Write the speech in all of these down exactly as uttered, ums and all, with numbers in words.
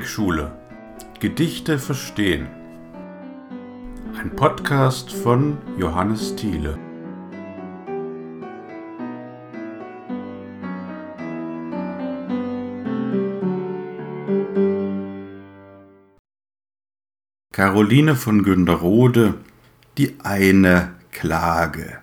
Lyrikschule. Gedichte verstehen. Ein Podcast von Johannes Thiele. Caroline von Günderrode, die eine Klage.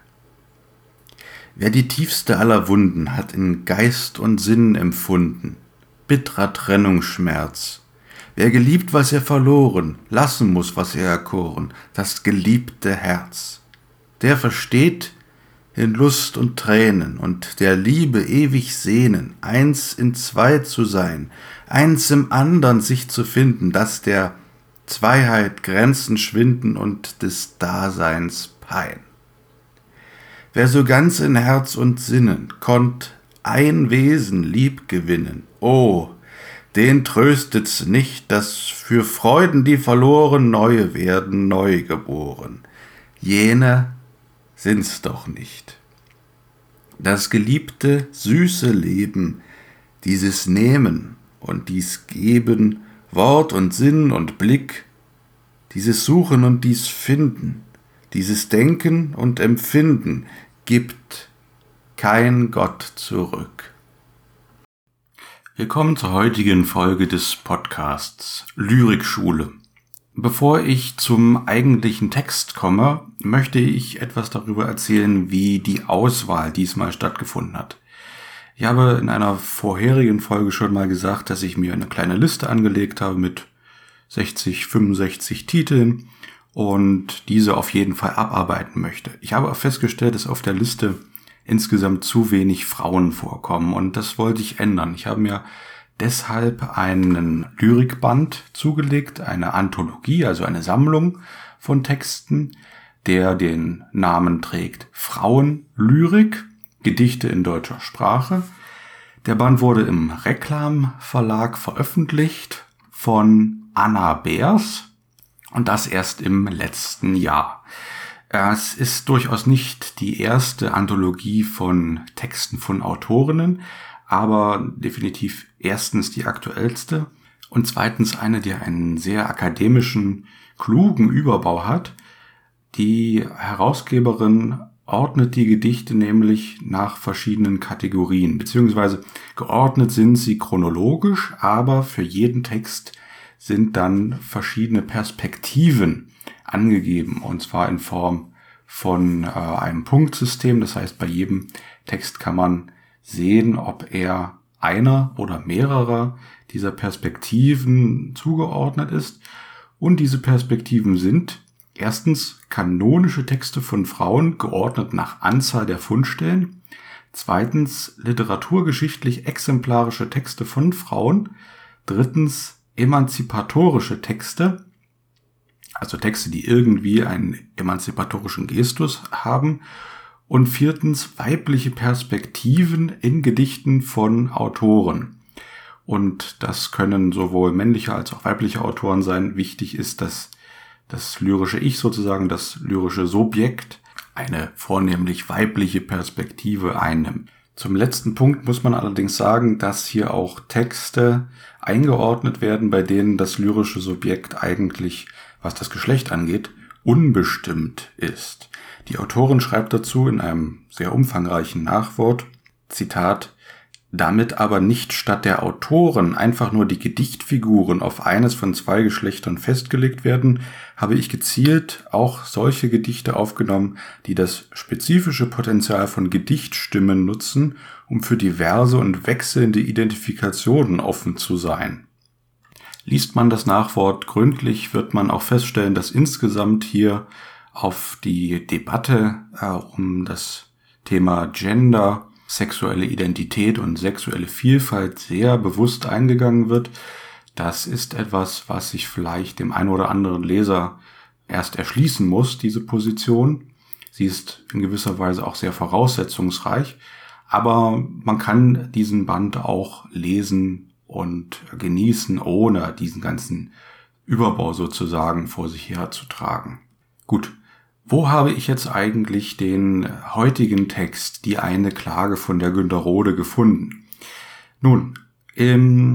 Wer die tiefste aller Wunden hat in Geist und Sinn empfunden, bittrer Trennungsschmerz, wer geliebt, was er verloren, lassen muss, was er erkoren, das geliebte Herz, der versteht in Lust und Tränen und der Liebe ewig sehnen, eins in zwei zu sein, eins im andern sich zu finden, dass der Zweiheit Grenzen schwinden und des Daseins Pein. Wer so ganz in Herz und Sinnen konnt ein Wesen lieb gewinnen, oh, den tröstet's nicht, dass für Freuden, die verloren, neue werden, neu geboren. Jene sind's doch nicht. Das geliebte, süße Leben, dieses Nehmen und dies Geben, Wort und Sinn und Blick, dieses Suchen und dies Finden, dieses Denken und Empfinden, gibt kein Gott zurück. Willkommen zur heutigen Folge des Podcasts Lyrikschule. Bevor ich zum eigentlichen Text komme, möchte ich etwas darüber erzählen, wie die Auswahl diesmal stattgefunden hat. Ich habe in einer vorherigen Folge schon mal gesagt, dass ich mir eine kleine Liste angelegt habe mit sechzig, fünfundsechzig Titeln und diese auf jeden Fall abarbeiten möchte. Ich habe auch festgestellt, dass auf der Liste insgesamt zu wenig Frauen vorkommen und das wollte ich ändern. Ich habe mir deshalb einen Lyrikband zugelegt, eine Anthologie, also eine Sammlung von Texten, der den Namen trägt Frauenlyrik, Gedichte in deutscher Sprache. Der Band wurde im Reklam Verlag veröffentlicht von Anna Beers und das erst im letzten Jahr. Es ist durchaus nicht die erste Anthologie von Texten von Autorinnen, aber definitiv erstens die aktuellste und zweitens eine, die einen sehr akademischen, klugen Überbau hat. Die Herausgeberin ordnet die Gedichte nämlich nach verschiedenen Kategorien, beziehungsweise geordnet sind sie chronologisch, aber für jeden Text sind dann verschiedene Perspektiven angegeben, und zwar in Form von äh, einem Punktsystem. Das heißt, bei jedem Text kann man sehen, ob er einer oder mehrerer dieser Perspektiven zugeordnet ist. Und diese Perspektiven sind erstens kanonische Texte von Frauen, geordnet nach Anzahl der Fundstellen. Zweitens literaturgeschichtlich exemplarische Texte von Frauen. Drittens emanzipatorische Texte, also Texte, die irgendwie einen emanzipatorischen Gestus haben. Und viertens weibliche Perspektiven in Gedichten von Autoren. Und das können sowohl männliche als auch weibliche Autoren sein. Wichtig ist, dass das lyrische Ich sozusagen, das lyrische Subjekt, eine vornehmlich weibliche Perspektive einnimmt. Zum letzten Punkt muss man allerdings sagen, dass hier auch Texte eingeordnet werden, bei denen das lyrische Subjekt eigentlich, was das Geschlecht angeht, unbestimmt ist. Die Autorin schreibt dazu in einem sehr umfangreichen Nachwort, Zitat, damit aber nicht statt der Autoren einfach nur die Gedichtfiguren auf eines von zwei Geschlechtern festgelegt werden, habe ich gezielt auch solche Gedichte aufgenommen, die das spezifische Potenzial von Gedichtstimmen nutzen, um für diverse und wechselnde Identifikationen offen zu sein. Liest man das Nachwort gründlich, wird man auch feststellen, dass insgesamt hier auf die Debatte äh, um das Thema Gender, sexuelle Identität und sexuelle Vielfalt sehr bewusst eingegangen wird. Das ist etwas, was sich vielleicht dem einen oder anderen Leser erst erschließen muss, diese Position. Sie ist in gewisser Weise auch sehr voraussetzungsreich, aber man kann diesen Band auch lesen und genießen, ohne diesen ganzen Überbau sozusagen vor sich herzutragen. Gut. Wo habe ich jetzt eigentlich den heutigen Text, die eine Klage von der Günderrode, gefunden? Nun, im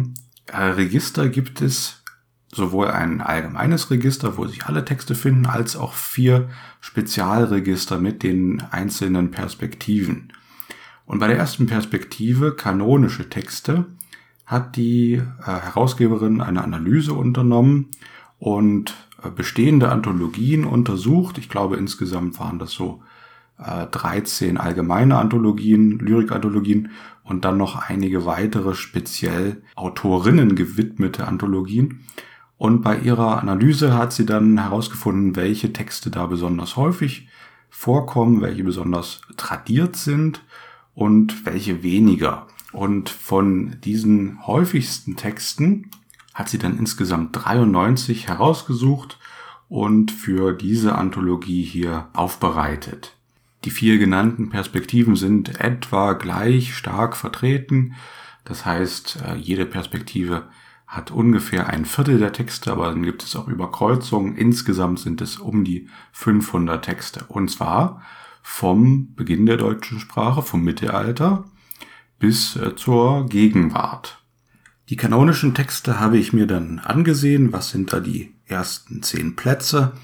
Register gibt es sowohl ein allgemeines Register, wo sich alle Texte finden, als auch vier Spezialregister mit den einzelnen Perspektiven. Und bei der ersten Perspektive, kanonische Texte, hat die äh, Herausgeberin eine Analyse unternommen und äh, bestehende Anthologien untersucht. Ich glaube, insgesamt waren das so äh, dreizehn allgemeine Anthologien, Lyrik-Anthologien und dann noch einige weitere speziell Autorinnen gewidmete Anthologien. Und bei ihrer Analyse hat sie dann herausgefunden, welche Texte da besonders häufig vorkommen, welche besonders tradiert sind und welche weniger. Und von diesen häufigsten Texten hat sie dann insgesamt dreiundneunzig herausgesucht und für diese Anthologie hier aufbereitet. Die vier genannten Perspektiven sind etwa gleich stark vertreten. Das heißt, jede Perspektive hat ungefähr ein Viertel der Texte, aber dann gibt es auch Überkreuzungen. Insgesamt sind es um die fünfhundert Texte. Und zwar vom Beginn der deutschen Sprache, vom Mittelalter bis zur Gegenwart. Die kanonischen Texte habe ich mir dann angesehen. Was sind da die ersten zehn Plätze?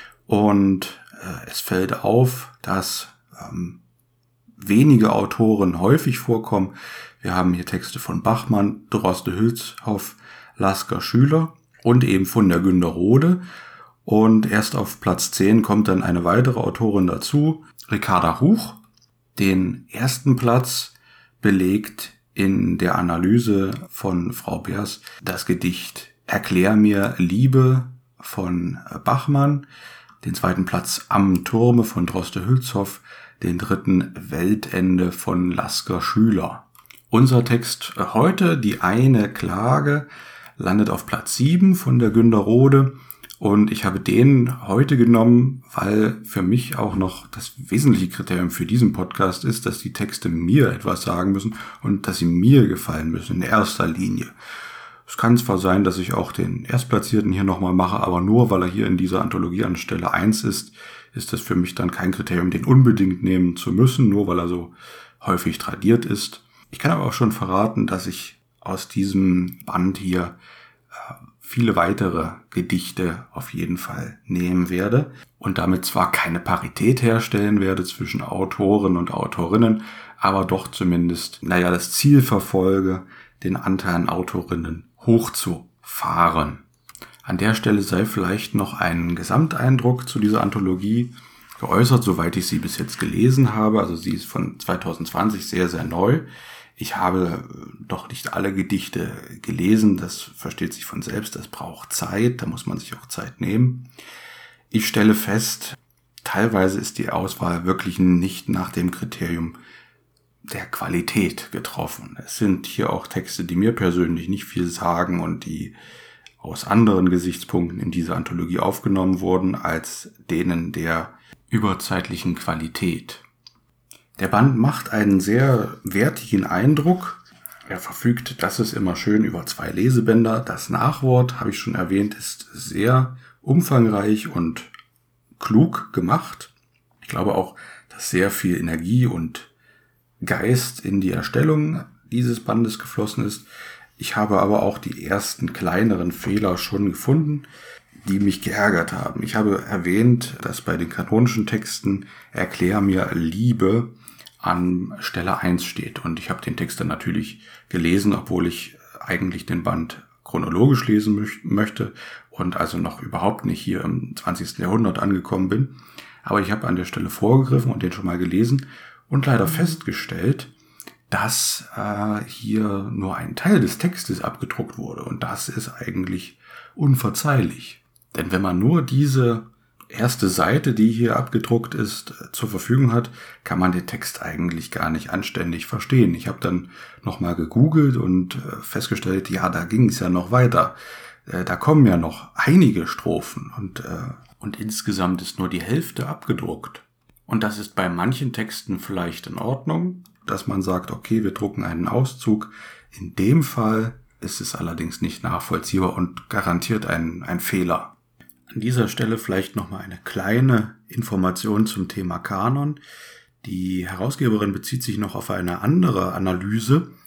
Und äh, es fällt auf, dass ähm, wenige Autoren häufig vorkommen. Wir haben hier Texte von Bachmann, Droste-Hülshoff, Lasker, Schüler und eben von der Günderrode. Und erst auf Platz zehn kommt dann eine weitere Autorin dazu, Ricarda Huch. Den ersten Platz belegt in der Analyse von Frau Beers das Gedicht Erklär mir Liebe von Bachmann, den zweiten Platz Am Turme von Droste-Hülshoff, den dritten Weltende von Lasker, Schüler. Unser Text heute, die eine Klage, landet auf Platz sieben von der Günderrode und ich habe den heute genommen, weil für mich auch noch das wesentliche Kriterium für diesen Podcast ist, dass die Texte mir etwas sagen müssen und dass sie mir gefallen müssen in erster Linie. Es kann zwar sein, dass ich auch den Erstplatzierten hier nochmal mache, aber nur weil er hier in dieser Anthologie an Stelle eins ist, ist das für mich dann kein Kriterium, den unbedingt nehmen zu müssen, nur weil er so häufig tradiert ist. Ich kann aber auch schon verraten, dass ich aus diesem Band hier äh, viele weitere Gedichte auf jeden Fall nehmen werde und damit zwar keine Parität herstellen werde zwischen Autoren und Autorinnen, aber doch zumindest, naja, das Ziel verfolge, den Anteil an Autorinnen hochzufahren. An der Stelle sei vielleicht noch ein Gesamteindruck zu dieser Anthologie geäußert, soweit ich sie bis jetzt gelesen habe. Also sie ist von zwanzig zwanzig sehr, sehr neu. Ich habe doch nicht alle Gedichte gelesen, das versteht sich von selbst, das braucht Zeit, da muss man sich auch Zeit nehmen. Ich stelle fest, teilweise ist die Auswahl wirklich nicht nach dem Kriterium der Qualität getroffen. Es sind hier auch Texte, die mir persönlich nicht viel sagen und die aus anderen Gesichtspunkten in diese Anthologie aufgenommen wurden, als denen der überzeitlichen Qualität. Der Band macht einen sehr wertigen Eindruck. Er verfügt, das ist immer schön, über zwei Lesebänder. Das Nachwort, habe ich schon erwähnt, ist sehr umfangreich und klug gemacht. Ich glaube auch, dass sehr viel Energie und Geist in die Erstellung dieses Bandes geflossen ist. Ich habe aber auch die ersten kleineren Fehler schon gefunden, die mich geärgert haben. Ich habe erwähnt, dass bei den kanonischen Texten Erklär mir Liebe an Stelle eins steht. Und ich habe den Text dann natürlich gelesen, obwohl ich eigentlich den Band chronologisch lesen mö- möchte und also noch überhaupt nicht hier im zwanzigsten Jahrhundert angekommen bin. Aber ich habe an der Stelle vorgegriffen und den schon mal gelesen und leider festgestellt, dass äh, hier nur ein Teil des Textes abgedruckt wurde. Und das ist eigentlich unverzeihlich. Denn wenn man nur diese erste Seite, die hier abgedruckt ist, zur Verfügung hat, kann man den Text eigentlich gar nicht anständig verstehen. Ich habe dann nochmal gegoogelt und festgestellt, ja, da ging es ja noch weiter. Da kommen ja noch einige Strophen und, und insgesamt ist nur die Hälfte abgedruckt. Und das ist bei manchen Texten vielleicht in Ordnung, dass man sagt, okay, wir drucken einen Auszug. In dem Fall ist es allerdings nicht nachvollziehbar und garantiert ein, ein Fehler. An dieser Stelle vielleicht nochmal eine kleine Information zum Thema Kanon. Die Herausgeberin bezieht sich noch auf eine andere Analyse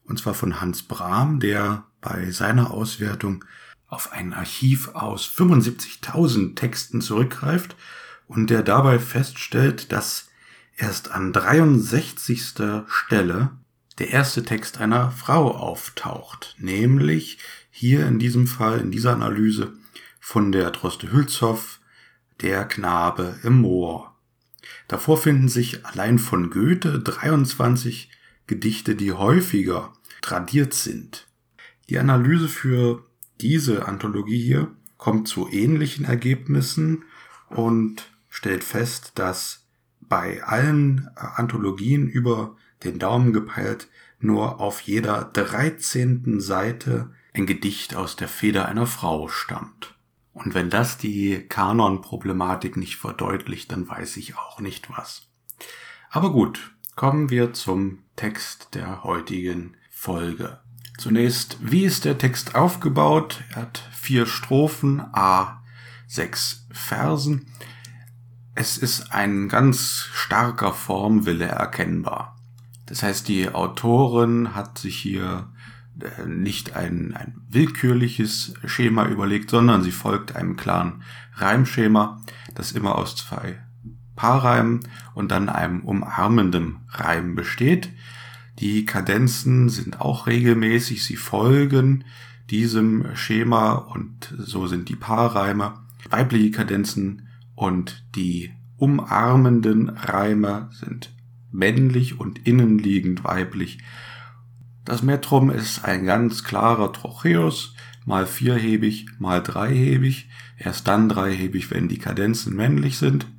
und zwar von Hans Brahm, der bei seiner Auswertung auf ein Archiv aus fünfundsiebzigtausend Texten zurückgreift und der dabei feststellt, dass erst an dreiundsechzigster Stelle der erste Text einer Frau auftaucht, nämlich hier in diesem Fall, in dieser Analyse von der Droste-Hülshoff, Der Knabe im Moor. Davor finden sich allein von Goethe dreiundzwanzig Gedichte, die häufiger tradiert sind. Die Analyse für diese Anthologie hier kommt zu ähnlichen Ergebnissen und stellt fest, dass bei allen Anthologien über den Daumen gepeilt nur auf jeder dreizehnten Seite ein Gedicht aus der Feder einer Frau stammt. Und wenn das die Kanon-Problematik nicht verdeutlicht, dann weiß ich auch nicht was. Aber gut, kommen wir zum Text der heutigen Folge. Zunächst, wie ist der Text aufgebaut? Er hat vier Strophen, a sechs Versen. Es ist ein ganz starker Formwille erkennbar. Das heißt, die Autorin hat sich hier nicht ein, ein willkürliches Schema überlegt, sondern sie folgt einem klaren Reimschema, das immer aus zwei Paarreimen und dann einem umarmenden Reim besteht. Die Kadenzen sind auch regelmäßig, sie folgen diesem Schema und so sind die Paarreime weibliche Kadenzen und die umarmenden Reime sind männlich und innenliegend weiblich. Das Metrum ist ein ganz klarer Trocheus, mal vierhebig, mal dreihebig, erst dann dreihebig, wenn die Kadenzen männlich sind.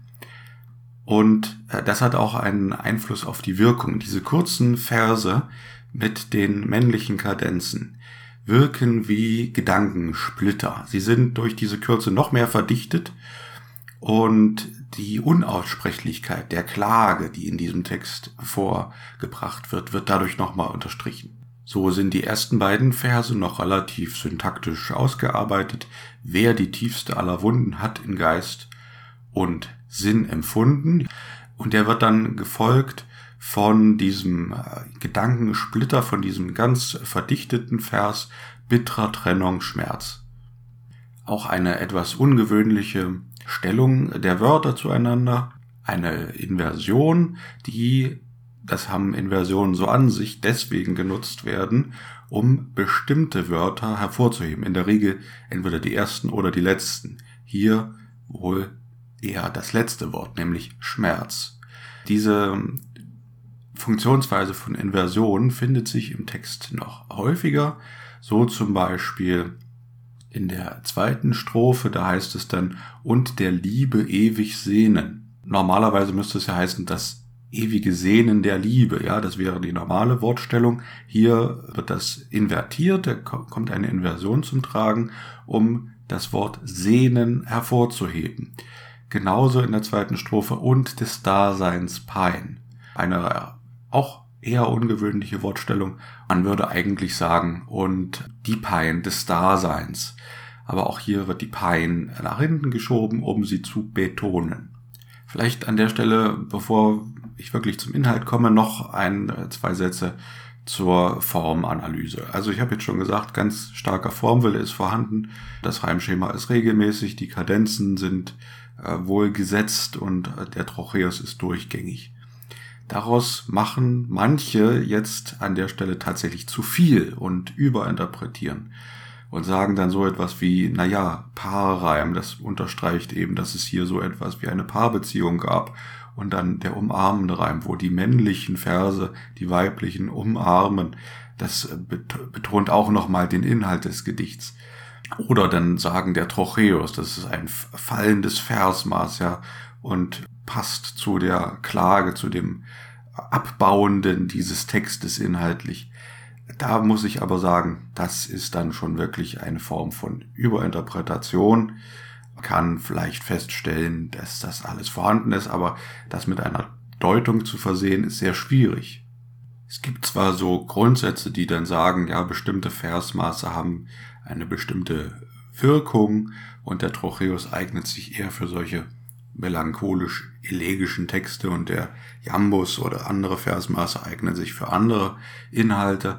Und das hat auch einen Einfluss auf die Wirkung. Diese kurzen Verse mit den männlichen Kadenzen wirken wie Gedankensplitter. Sie sind durch diese Kürze noch mehr verdichtet und die Unaussprechlichkeit der Klage, die in diesem Text vorgebracht wird, wird dadurch nochmal unterstrichen. So sind die ersten beiden Verse noch relativ syntaktisch ausgearbeitet. Wer die tiefste aller Wunden hat in Geist und Sinn empfunden. Und der wird dann gefolgt von diesem Gedankensplitter, von diesem ganz verdichteten Vers, bitterer Trennung, Schmerz. Auch eine etwas ungewöhnliche Stellung der Wörter zueinander, eine Inversion, die, das haben Inversionen so an sich, deswegen genutzt werden, um bestimmte Wörter hervorzuheben. In der Regel entweder die ersten oder die letzten. Hier wohl eher das letzte Wort, nämlich Schmerz. Diese Funktionsweise von Inversion findet sich im Text noch häufiger, so zum Beispiel in der zweiten Strophe, da heißt es dann, und der Liebe ewig sehnen. Normalerweise müsste es ja heißen, das ewige Sehnen der Liebe, ja, das wäre die normale Wortstellung. Hier wird das invertiert, da kommt eine Inversion zum Tragen, um das Wort Sehnen hervorzuheben. Genauso in der zweiten Strophe, und des Daseins Pein. Eine auch eher ungewöhnliche Wortstellung. Man würde eigentlich sagen, und die Pein des Daseins. Aber auch hier wird die Pein nach hinten geschoben, um sie zu betonen. Vielleicht an der Stelle, bevor ich wirklich zum Inhalt komme, noch ein, zwei Sätze zur Formanalyse. Also ich habe jetzt schon gesagt, ganz starker Formwille ist vorhanden. Das Reimschema ist regelmäßig, die Kadenzen sind äh, wohl gesetzt und äh, der Trocheus ist durchgängig. Daraus machen manche jetzt an der Stelle tatsächlich zu viel und überinterpretieren und sagen dann so etwas wie, naja, Paarreim, das unterstreicht eben, dass es hier so etwas wie eine Paarbeziehung gab. Und dann der umarmende Reim, wo die männlichen Verse die weiblichen umarmen, das betont auch nochmal den Inhalt des Gedichts. Oder dann sagen der Trocheus, das ist ein fallendes Versmaß, ja, und passt zu der Klage, zu dem Abbauenden dieses Textes inhaltlich. Da muss ich aber sagen, das ist dann schon wirklich eine Form von Überinterpretation. Man kann vielleicht feststellen, dass das alles vorhanden ist, aber das mit einer Deutung zu versehen, ist sehr schwierig. Es gibt zwar so Grundsätze, die dann sagen, ja, bestimmte Versmaße haben eine bestimmte Wirkung und der Trocheus eignet sich eher für solche melancholisch-elegischen Texte und der Jambus oder andere Versmaße eignen sich für andere Inhalte.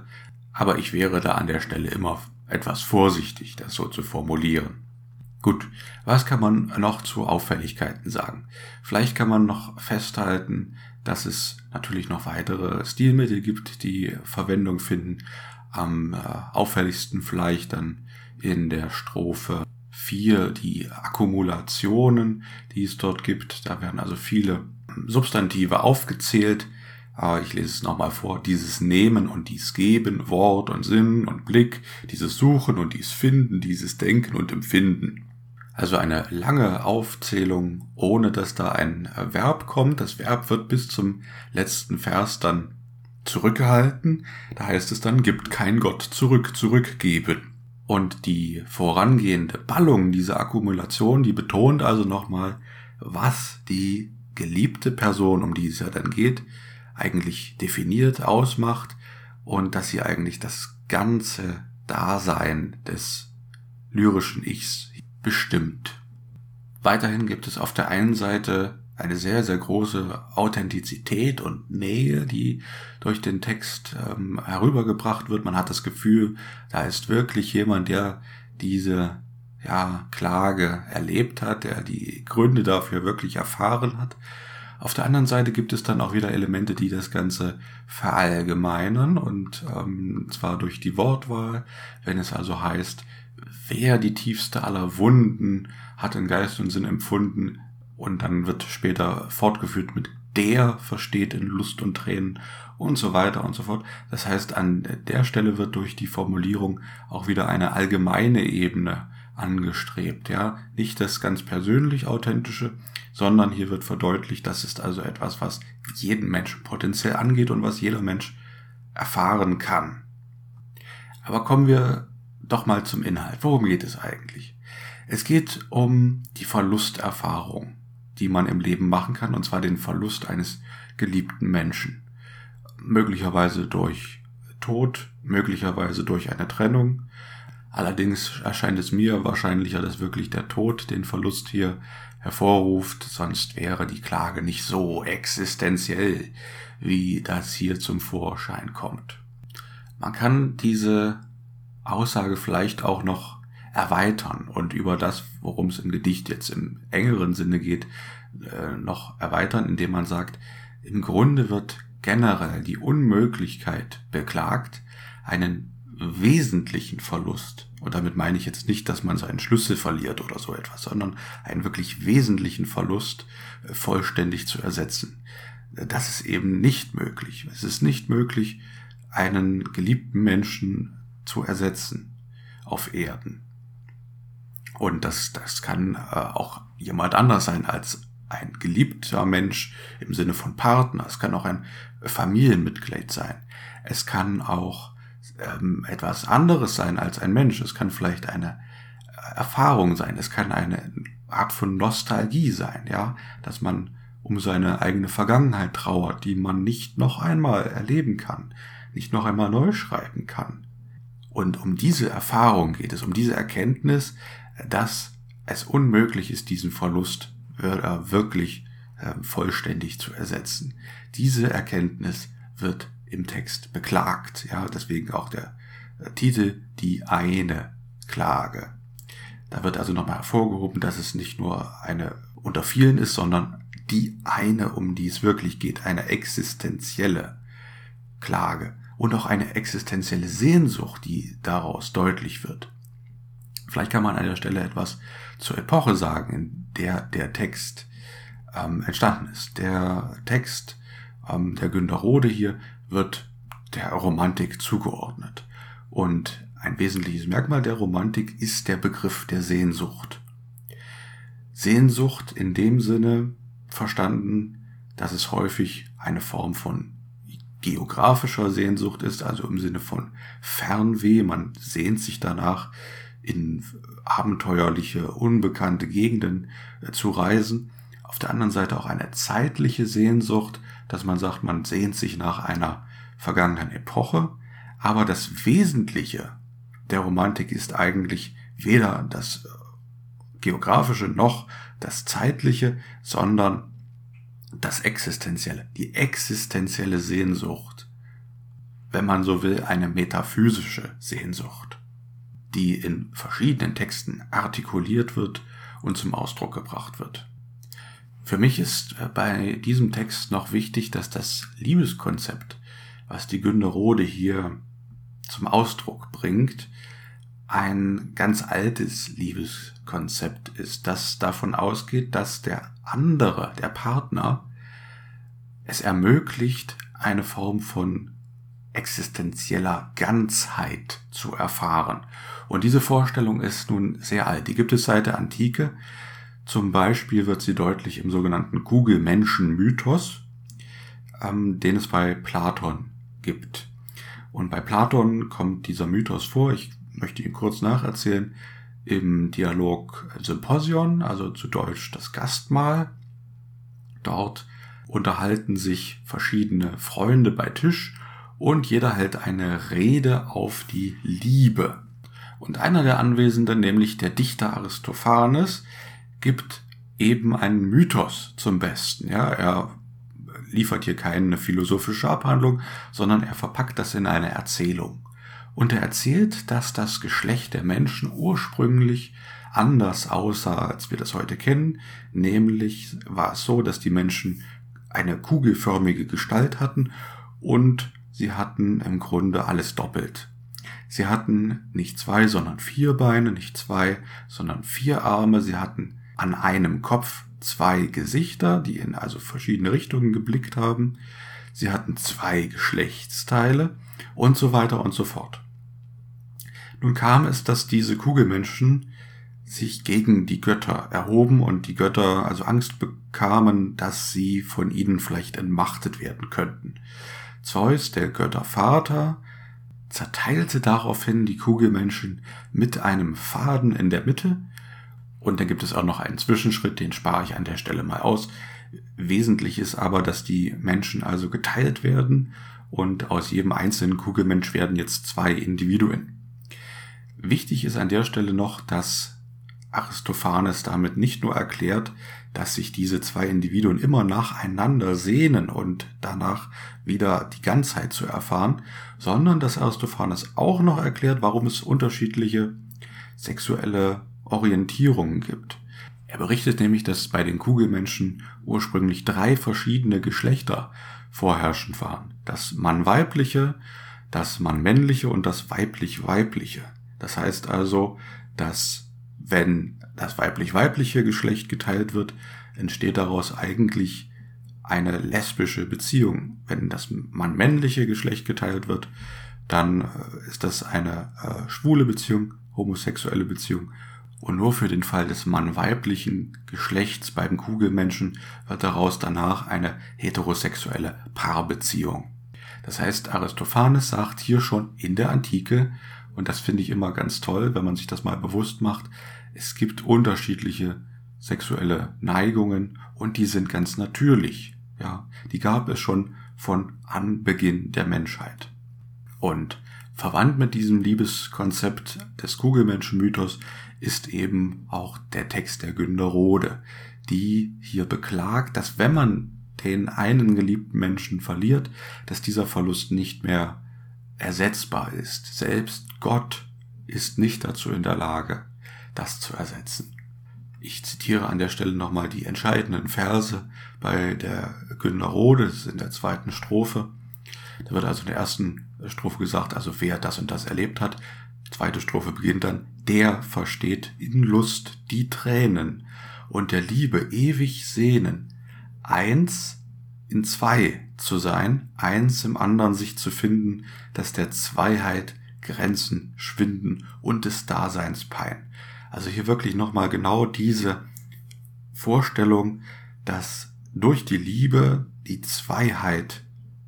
Aber ich wäre da an der Stelle immer etwas vorsichtig, das so zu formulieren. Gut, was kann man noch zu Auffälligkeiten sagen? Vielleicht kann man noch festhalten, dass es natürlich noch weitere Stilmittel gibt, die Verwendung finden. Am äh, auffälligsten vielleicht dann in der Strophe vier die Akkumulationen, die es dort gibt. Da werden also viele Substantive aufgezählt. Aber ich lese es nochmal vor. Dieses Nehmen und dies Geben, Wort und Sinn und Blick, dieses Suchen und dies Finden, dieses Denken und Empfinden. Also eine lange Aufzählung, ohne dass da ein Verb kommt. Das Verb wird bis zum letzten Vers dann zurückgehalten. Da heißt es dann, gibt kein Gott zurück, zurückgeben. Und die vorangehende Ballung dieser Akkumulation, die betont also nochmal, was die geliebte Person, um die es ja dann geht, eigentlich definiert, ausmacht und dass sie eigentlich das ganze Dasein des lyrischen Ichs bestimmt. Weiterhin gibt es auf der einen Seite eine sehr, sehr große Authentizität und Nähe, die durch den Text ähm, herübergebracht wird. Man hat das Gefühl, da ist wirklich jemand, der diese ja, Klage erlebt hat, der die Gründe dafür wirklich erfahren hat. Auf der anderen Seite gibt es dann auch wieder Elemente, die das Ganze verallgemeinern, und ähm, zwar durch die Wortwahl, wenn es also heißt, wer die tiefste aller Wunden hat in Geist und Sinn empfunden, und dann wird später fortgeführt mit der versteht in Lust und Tränen und so weiter und so fort. Das heißt, an der Stelle wird durch die Formulierung auch wieder eine allgemeine Ebene angestrebt, ja, nicht das ganz persönlich Authentische, sondern hier wird verdeutlicht, das ist also etwas, was jeden Menschen potenziell angeht und was jeder Mensch erfahren kann. Aber kommen wir doch mal zum Inhalt. Worum geht es eigentlich? Es geht um die Verlusterfahrung, die man im Leben machen kann, und zwar den Verlust eines geliebten Menschen. Möglicherweise durch Tod, möglicherweise durch eine Trennung. Allerdings erscheint es mir wahrscheinlicher, dass wirklich der Tod den Verlust hier hervorruft, sonst wäre die Klage nicht so existenziell, wie das hier zum Vorschein kommt. Man kann diese Aussage vielleicht auch noch erweitern und über das, worum es im Gedicht jetzt im engeren Sinne geht, noch erweitern, indem man sagt, im Grunde wird generell die Unmöglichkeit beklagt, einen wesentlichen Verlust, und damit meine ich jetzt nicht, dass man seinen Schlüssel verliert oder so etwas, sondern einen wirklich wesentlichen Verlust vollständig zu ersetzen. Das ist eben nicht möglich. Es ist nicht möglich, einen geliebten Menschen zu ersetzen auf Erden. Und das, das kann äh, auch jemand anders sein als ein geliebter Mensch im Sinne von Partner. Es kann auch ein Familienmitglied sein. Es kann auch ähm, etwas anderes sein als ein Mensch. Es kann vielleicht eine Erfahrung sein. Es kann eine Art von Nostalgie sein, ja, dass man um seine eigene Vergangenheit trauert, die man nicht noch einmal erleben kann, nicht noch einmal neu schreiben kann. Und um diese Erfahrung geht es, um diese Erkenntnis, dass es unmöglich ist, diesen Verlust wirklich vollständig zu ersetzen. Diese Erkenntnis wird im Text beklagt. Ja, deswegen auch der Titel, die eine Klage. Da wird also nochmal hervorgehoben, dass es nicht nur eine unter vielen ist, sondern die eine, um die es wirklich geht, eine existenzielle Klage und auch eine existenzielle Sehnsucht, die daraus deutlich wird. Vielleicht kann man an der Stelle etwas zur Epoche sagen, in der der Text ähm, entstanden ist. Der Text ähm, der Günter Rode hier wird der Romantik zugeordnet. Und ein wesentliches Merkmal der Romantik ist der Begriff der Sehnsucht. Sehnsucht in dem Sinne verstanden, dass es häufig eine Form von geografischer Sehnsucht ist, also im Sinne von Fernweh. Man sehnt sich danach, in abenteuerliche, unbekannte Gegenden äh, zu reisen. Auf der anderen Seite auch eine zeitliche Sehnsucht, dass man sagt, man sehnt sich nach einer vergangenen Epoche. Aber das Wesentliche der Romantik ist eigentlich weder das geografische noch das zeitliche, sondern das Existenzielle, die existenzielle Sehnsucht wenn man so will, eine metaphysische Sehnsucht, die in verschiedenen Texten artikuliert wird und zum Ausdruck gebracht wird. Für mich ist bei diesem Text noch wichtig, dass das Liebeskonzept, was die Günderode hier zum Ausdruck bringt, ein ganz altes Liebeskonzept ist, das davon ausgeht, dass der andere, der Partner, es ermöglicht, eine Form von existenzieller Ganzheit zu erfahren. Und diese Vorstellung ist nun sehr alt. Die gibt es seit der Antike. Zum Beispiel wird sie deutlich im sogenannten Kugelmenschen-Mythos, ähm, den es bei Platon gibt. Und bei Platon kommt dieser Mythos vor. Ich möchte ihn kurz nacherzählen. Im Dialog Symposion, also zu Deutsch das Gastmahl. Dort unterhalten sich verschiedene Freunde bei Tisch und jeder hält eine Rede auf die Liebe. Und einer der Anwesenden, nämlich der Dichter Aristophanes, gibt eben einen Mythos zum Besten. Ja, er liefert hier keine philosophische Abhandlung, sondern er verpackt das in eine Erzählung. Und er erzählt, dass das Geschlecht der Menschen ursprünglich anders aussah, als wir das heute kennen. Nämlich war es so, dass die Menschen eine kugelförmige Gestalt hatten und sie hatten im Grunde alles doppelt. Sie hatten nicht zwei, sondern vier Beine, nicht zwei, sondern vier Arme. Sie hatten an einem Kopf zwei Gesichter, die in also verschiedene Richtungen geblickt haben. Sie hatten zwei Geschlechtsteile und so weiter und so fort. Nun kam es, dass diese Kugelmenschen sich gegen die Götter erhoben und die Götter also Angst bekamen, dass sie von ihnen vielleicht entmachtet werden könnten. Zeus, der Göttervater, zerteilte daraufhin die Kugelmenschen mit einem Faden in der Mitte. Und dann gibt es auch noch einen Zwischenschritt, den spare ich an der Stelle mal aus. Wesentlich ist aber, dass die Menschen also geteilt werden und aus jedem einzelnen Kugelmensch werden jetzt zwei Individuen. Wichtig ist an der Stelle noch, dass Aristophanes damit nicht nur erklärt, dass sich diese zwei Individuen immer nacheinander sehnen und danach wieder die Ganzheit zu erfahren, sondern dass Aristophanes auch noch erklärt, warum es unterschiedliche sexuelle Orientierungen gibt. Er berichtet nämlich, dass bei den Kugelmenschen ursprünglich drei verschiedene Geschlechter vorherrschend waren. Das Mann-Weibliche, das Mann-Männliche und das Weiblich-Weibliche. Das heißt also, dass wenn das weiblich-weibliche Geschlecht geteilt wird, entsteht daraus eigentlich eine lesbische Beziehung. Wenn das Mann-männliche Geschlecht geteilt wird, dann ist das eine äh, schwule Beziehung, homosexuelle Beziehung. Und nur für den Fall des Mann-weiblichen Geschlechts beim Kugelmenschen wird daraus danach eine heterosexuelle Paarbeziehung. Das heißt, Aristophanes sagt hier schon in der Antike, und das finde ich immer ganz toll, wenn man sich das mal bewusst macht, es gibt unterschiedliche sexuelle Neigungen und die sind ganz natürlich. Ja, die gab es schon von Anbeginn der Menschheit. Und verwandt mit diesem Liebeskonzept des Kugelmenschen-Mythos ist eben auch der Text der Günderode, die hier beklagt, dass wenn man den einen geliebten Menschen verliert, dass dieser Verlust nicht mehr ersetzbar ist. Selbst Gott ist nicht dazu in der Lage, das zu ersetzen. Ich zitiere an der Stelle nochmal die entscheidenden Verse bei der Günderode, das ist in der zweiten Strophe. Da wird also in der ersten Strophe gesagt, also wer das und das erlebt hat. Die zweite Strophe beginnt dann, der versteht in Lust die Tränen und der Liebe ewig sehnen, eins in zwei zu sein, eins im anderen sich zu finden, dass der Zweiheit Grenzen schwinden und des Daseins Pein. Also hier wirklich nochmal genau diese Vorstellung, dass durch die Liebe die Zweiheit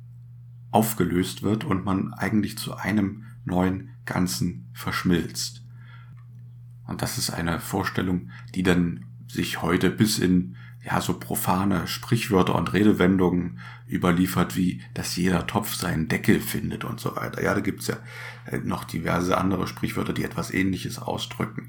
aufgelöst wird und man eigentlich zu einem neuen Ganzen verschmilzt. Und das ist eine Vorstellung, die dann sich heute bis in ja so profane Sprichwörter und Redewendungen überliefert, wie dass jeder Topf seinen Deckel findet und so weiter. Ja, da gibt's ja noch diverse andere Sprichwörter, die etwas Ähnliches ausdrücken.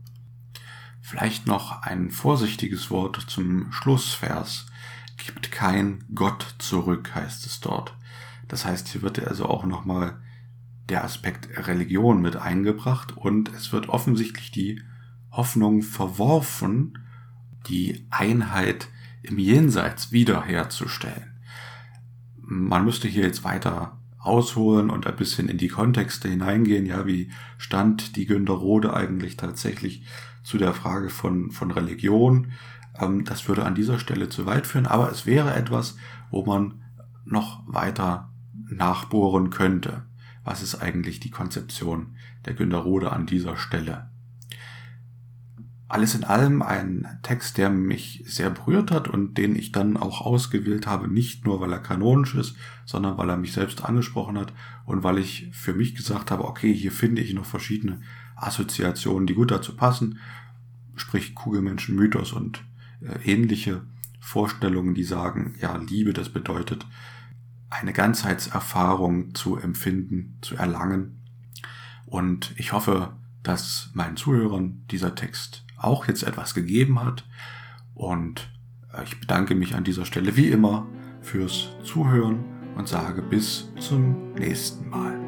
Vielleicht noch ein vorsichtiges Wort zum Schlussvers. Gibt kein Gott zurück, heißt es dort. Das heißt, hier wird also auch nochmal der Aspekt Religion mit eingebracht und es wird offensichtlich die Hoffnung verworfen, die Einheit im Jenseits wiederherzustellen. Man müsste hier jetzt weiter ausholen und ein bisschen in die Kontexte hineingehen. Ja, wie stand die Günderrode eigentlich tatsächlich zu der Frage von, von Religion? Ähm, das würde an dieser Stelle zu weit führen, aber es wäre etwas, wo man noch weiter nachbohren könnte. Was ist eigentlich die Konzeption der Günderrode an dieser Stelle? Alles in allem ein Text, der mich sehr berührt hat und den ich dann auch ausgewählt habe, nicht nur, weil er kanonisch ist, sondern weil er mich selbst angesprochen hat und weil ich für mich gesagt habe, okay, hier finde ich noch verschiedene Assoziationen, die gut dazu passen, sprich Kugelmenschen, Mythos und äh, ähnliche Vorstellungen, die sagen, ja, Liebe, das bedeutet, eine Ganzheitserfahrung zu empfinden, zu erlangen. Und ich hoffe, dass meinen Zuhörern dieser Text auch jetzt etwas gegeben hat. Und ich bedanke mich an dieser Stelle wie immer fürs Zuhören und sage bis zum nächsten Mal.